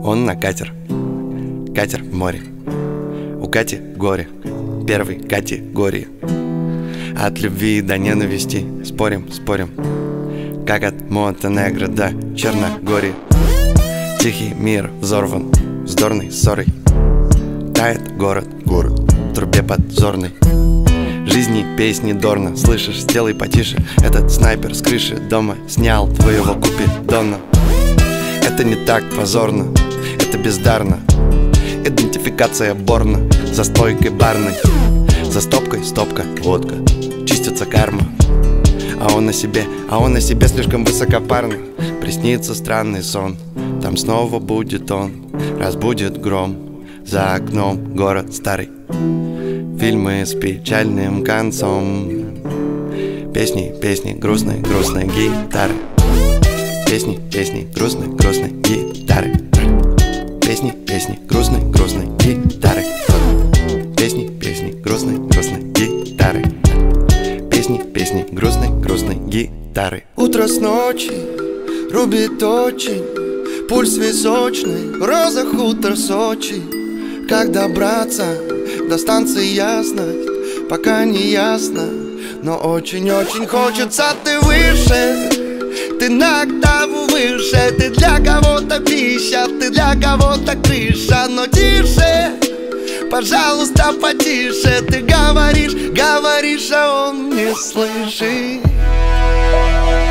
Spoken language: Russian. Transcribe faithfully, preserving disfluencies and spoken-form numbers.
Он на катер, катер в море. У Кати горе, первой категории. От любви до ненависти спорим, спорим, как от Монтенегро до Черногории. Тихий мир взорван вздорной ссорой. Тает город, город в трубе подзорной. Жизни песни Дорна, слышишь, сделай потише. Этот снайпер с крыши дома снял твоего купидона. Это не так позорно, это бездарно. Идентификация Борна за стойкой барной. За стопкой стопка, водка, чистится карма. А он на себе, а он на себе слишком высокопарно. Приснится странный сон, там снова будет он. Разбудит гром, за окном город старый. Фильмы с печальным концом. Песни, песни, грустной, грустной гитары. Песни, песни, грустной, грустной гитары. Песни, песни, грустной, грустной гитары. Песни, песни, грустной, грустной гитары. Песни, песни, грустной, грустной гитары. Утро с ночи рубит очень, пульс височный, роза хутор Сочи. Как добраться до станции ясность, пока не ясно, но очень-очень хочется. Ты выше, ты на октаву выше. Ты для кого-то пища, ты для кого-то крыша. Но тише, пожалуйста, потише. Ты говоришь, говоришь, а он не слышит.